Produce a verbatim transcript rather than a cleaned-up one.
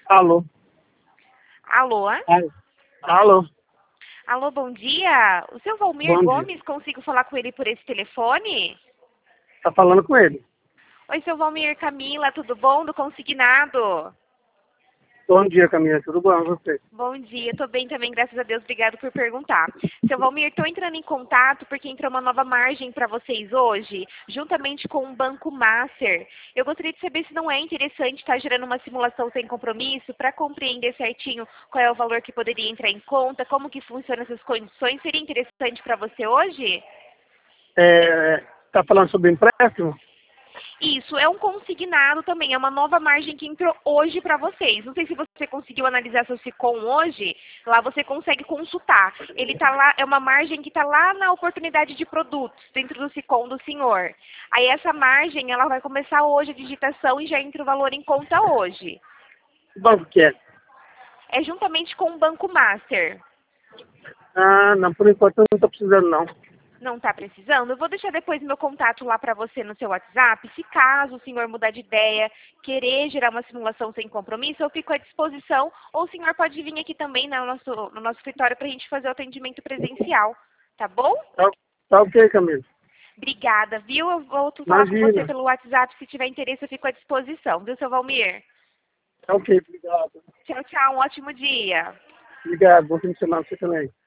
Alô? Alô? Alô? Alô? Alô, bom dia. O seu Valmir Bom dia. Gomes, consigo falar com ele por esse telefone? Tá falando com ele. Oi, seu Valmir, Camila, tudo bom? Do Consignado. Bom dia, Camila. Tudo bom com você? Bom dia, tô bem também, graças a Deus. Obrigado por perguntar. Seu Valmir, tô entrando em contato porque entrou uma nova margem para vocês hoje, juntamente com o Banco Master. Eu gostaria de saber se não é interessante estar gerando uma simulação sem compromisso para compreender certinho qual é o valor que poderia entrar em conta, como que funcionam essas condições. Seria interessante para você hoje? É, tá falando sobre empréstimo? Isso, é um consignado também, é uma nova margem que entrou hoje para vocês. Não sei se você conseguiu analisar seu Sicom hoje, lá você consegue consultar. Ele tá lá, é uma margem que está lá na oportunidade de produtos, dentro do Sicom do senhor. Aí essa margem, ela vai começar hoje a digitação e já entra o valor em conta hoje. Que banco que é? É juntamente com o Banco Master. Ah, não, por enquanto eu não tô precisando, não. Não está precisando? Eu vou deixar depois meu contato lá para você no seu WhatsApp. Se caso o senhor mudar de ideia, querer gerar uma simulação sem compromisso, eu fico à disposição. Ou o senhor pode vir aqui também no nosso, no nosso escritório para a gente fazer o atendimento presencial. Tá bom? Tá, tá ok, Camila. Obrigada, viu? Eu volto a falar com você Imagina. pelo WhatsApp. Se tiver interesse, eu fico à disposição. Viu, seu Valmir? Tá ok, obrigado. Tchau, tchau. Um ótimo dia. Obrigado. Bom fim de semana pra você também.